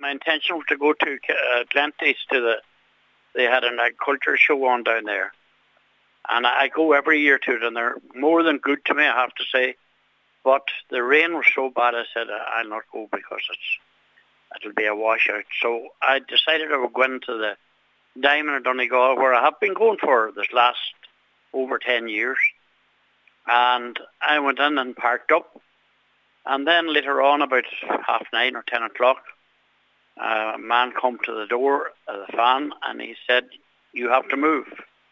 my intention was to go to Glenties they had an agriculture show on down there. And I go every year to it, and they're more than good to me, I have to say. But the rain was so bad, I said, I'll not go because it'll be a washout. So I decided I would go into the Diamond in Donegal, where I have been going for this last over 10 years. And I went in and parked up. And then later on, about 9:30 or 10 o'clock, a man come to the door of the van, and he said, "You have to move."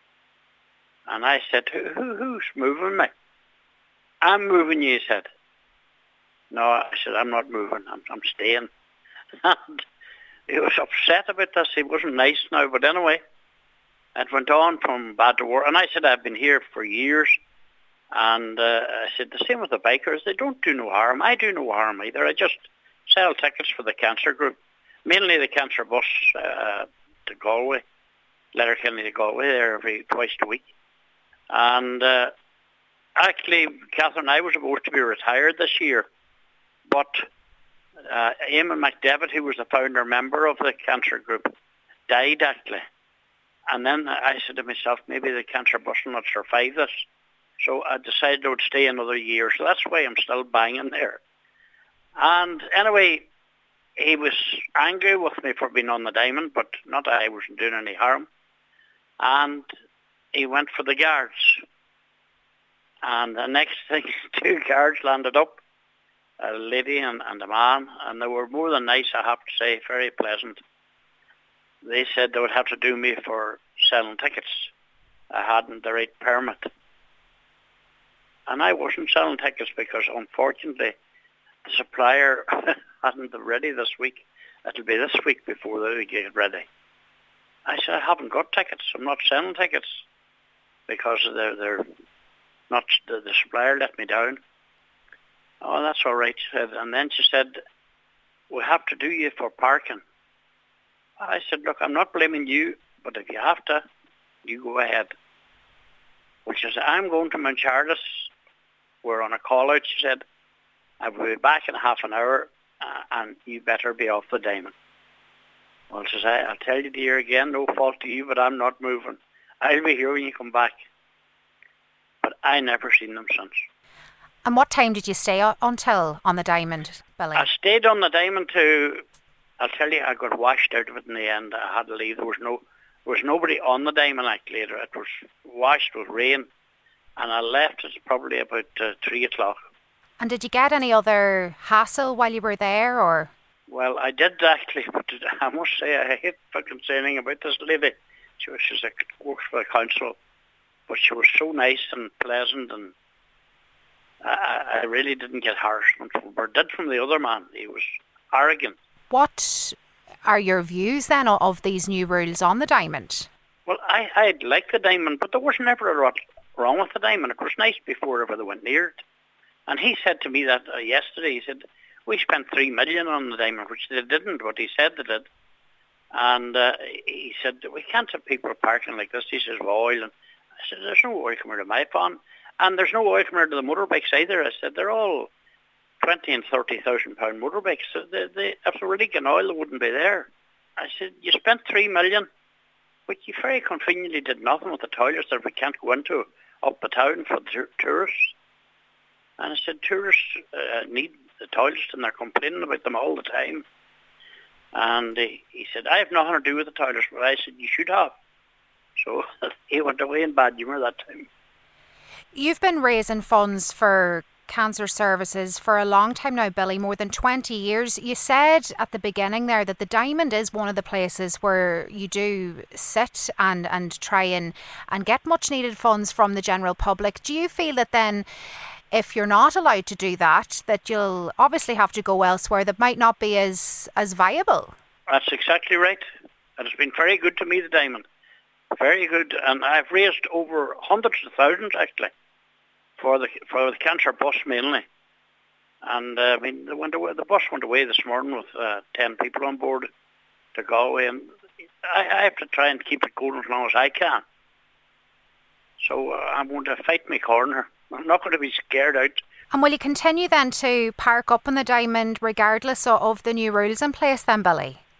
And I said, who's moving me? "I'm moving you," he said. "No," I said, "I'm not moving. I'm staying." And he was upset about this. He wasn't nice now. But anyway, it went on from bad to worse. And I said, "I've been here for years." And I said, the same with the bikers. They don't do no harm. I do no harm either. I just sell tickets for the cancer group. Mainly the cancer bus to Galway. Letterkenny to Galway there twice a week. And actually, Catherine, I was supposed to be retired this year. But Eamon McDevitt, who was the founder member of the cancer group, died actually. And then I said to myself, maybe the cancer bus will not survive this. So I decided I would stay another year. So that's why I'm still banging there. And anyway, he was angry with me for being on the Diamond, but not that I wasn't doing any harm. And he went for the guards. And the next thing, 2 guards landed up, a lady and a man, and they were more than nice, I have to say, very pleasant. They said they would have to do me for selling tickets. I hadn't the right permit. And I wasn't selling tickets because, unfortunately, the supplier hadn't them ready this week. It'll be this week before they get ready. I said, I haven't got tickets. I'm not selling tickets because they're not. The supplier let me down. "Oh, that's all right," she said. And then she said, "We have to do you for parking." I said, "Look, I'm not blaming you, but if you have to, you go ahead." Well, she said, "I'm going to Manchardis. We're on a call out," she said. "I will be back in half an hour, and you better be off the Diamond." Well, she said, "I'll tell you, dear, again, no fault to you, but I'm not moving. I'll be here when you come back." But I never seen them since. And what time did you stay until on the Diamond, Billy? I stayed on the Diamond I'll tell you, I got washed out of it in the end. I had to leave. There was nobody on the Diamond actually. It was washed with rain. And I left at probably about 3 o'clock. And did you get any other hassle while you were there, or? Well, I did actually, but I must say I hate fucking saying anything about this lady. She's works for the council, but she was so nice and pleasant, and I really didn't get harassment from her. Did from the other man. He was arrogant. What are your views then of these new rules on the Diamond? Well, I'd like the Diamond, but there was never a lot wrong with the Diamond. It was nice before ever they went near it. And he said to me that yesterday, he said, "We spent 3 million on the Diamond," which they didn't, but he said they did. And he said, "We can't have people parking like this." He says, "Oil." And I said, "There's no oil coming to my farm. And there's no oil coming to the motorbikes either." I said, "They're all 20 and 30,000 pound motorbikes. So if they were leaking oil, they wouldn't be there." I said, "You spent 3 million, but you very conveniently did nothing with the toilets that we can't go into up the town for the tourists." And I said, "Tourists need the toilets and they're complaining about them all the time." And he said, "I have nothing to do with the toilets." But I said, "You should have." So he went away in bad humour that time. You've been raising funds for cancer services for a long time now, Billy, more than 20 years. You said at the beginning there that the Diamond is one of the places where you do sit and try and get much needed funds from the general public. Do you feel that then, if you're not allowed to do that, that you'll obviously have to go elsewhere that might not be as viable? That's exactly right. And it's been very good to me, the Diamond. Very good. And I've raised over hundreds of thousands, actually, for the cancer bus mainly. And I mean, the bus went away this morning with 10 people on board to Galway. And I have to try and keep it going as long as I can. So I'm going to fight my corner. I'm not going to be scared out. And will you continue then to park up on the Diamond regardless of the new rules in place then, Billy?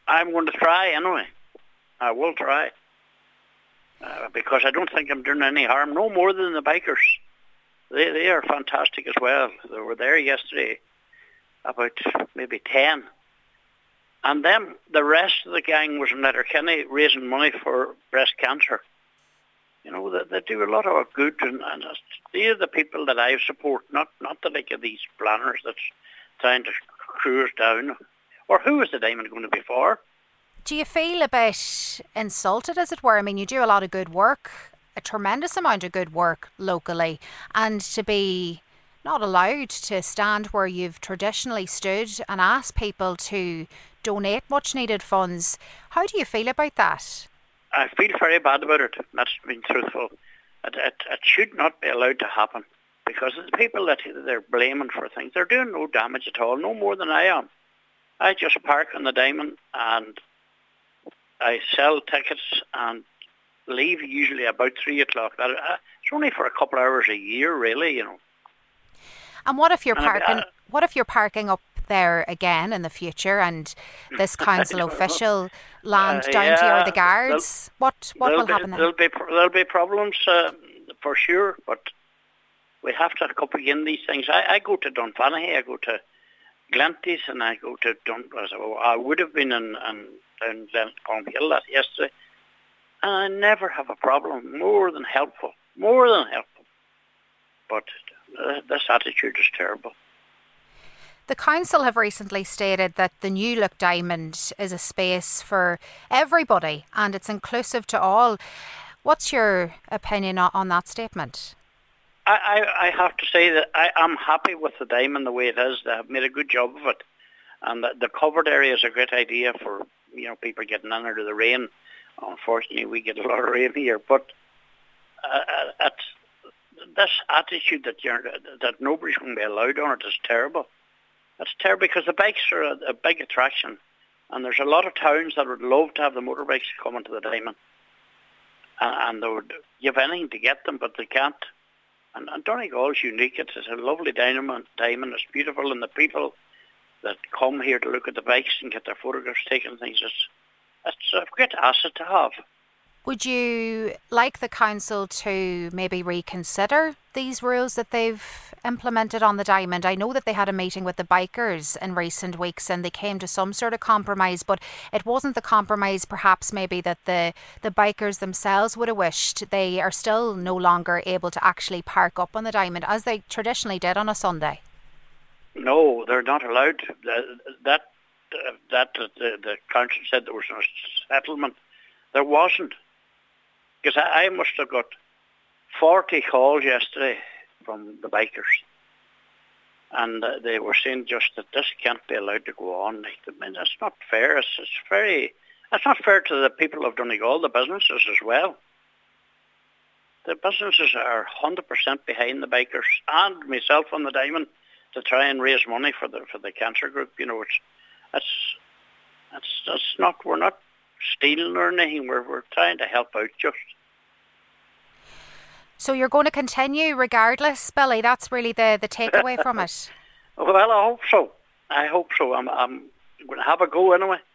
I'm going to try anyway. I will try. Because I don't think I'm doing any harm, no more than the bikers. They are fantastic as well. They were there yesterday, about maybe 10. And then the rest of the gang was in Letterkenny raising money for breast cancer. You know, they do a lot of good, and they are the people that I support, not the like of these planners that's trying to cruise down. Or who is the diamond going to be for? Do you feel a bit insulted, as it were? I mean, you do a lot of good work, a tremendous amount of good work locally, and to be not allowed to stand where you've traditionally stood and ask people to donate much needed funds. How do you feel about that? I feel very bad about it. That's being truthful. It should not be allowed to happen, because the people that they're blaming for things, they're doing no damage at all, no more than I am. I just park on the diamond and I sell tickets and leave usually about 3 o'clock. It's only for a couple of hours a year, really, you know. And what if you're parking? What if you're parking up there again in the future, and this council official land down to you or the guards? What will happen then? There'll be problems for sure, but we have to begin these things. I go to Dunfanaghy, I go to Glenties, and I go to I would have been in down Glencoe Hill yesterday, and I never have a problem. More than helpful. But this attitude is terrible. The council have recently stated that the New Look Diamond is a space for everybody and it's inclusive to all. What's your opinion on that statement? I have to say that I am happy with the diamond the way it is. They have made a good job of it. And the covered area is a great idea for, you know, people getting in under the rain. Unfortunately, we get a lot of rain here. But this attitude that nobody's going to be allowed on it is terrible. That's terrible, because the bikes are a big attraction. And there's a lot of towns that would love to have the motorbikes coming to the diamond. And they would give anything to get them, but they can't. And Donegal is unique. It's a lovely diamond. It's beautiful, and the people that come here to look at the bikes and get their photographs taken and things, it's a great asset to have. Would you like the council to maybe reconsider these rules that they've implemented on the diamond? I know that they had a meeting with the bikers in recent weeks and they came to some sort of compromise, but it wasn't the compromise perhaps maybe that the bikers themselves would have wished. They are still no longer able to actually park up on the diamond as they traditionally did on a Sunday. No, they're not allowed. The council said there was no settlement. There wasn't. Because I must have got 40 calls yesterday from the bikers. And they were saying just that this can't be allowed to go on. I mean, that's not fair. That's not fair to the people of Donegal, the businesses as well. The businesses are 100% behind the bikers and myself on the diamond to try and raise money for the cancer group. You know, it's not, we're not stealing or anything. We're trying to help out just. So you're going to continue regardless, Billy? That's really the takeaway from it. Well, I hope so. I'm going to have a go anyway.